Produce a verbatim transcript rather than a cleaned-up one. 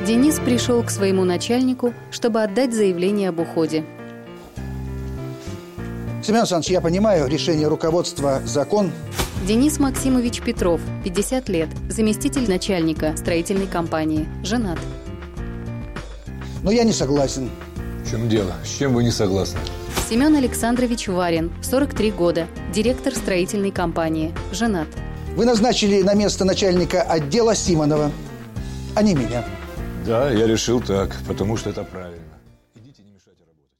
Денис пришел к своему начальнику, чтобы отдать заявление об уходе. Семен Александрович, я понимаю, решение руководства – закон. Денис Максимович Петров, пятьдесят лет, заместитель начальника строительной компании, женат. Но я не согласен. В чем дело? С чем вы не согласны? Семен Александрович Варин, сорок три года, директор строительной компании, женат. Вы назначили на место начальника отдела Симонова, а не меня. Да, я решил так, потому что это правильно. Идите, не мешайте работать.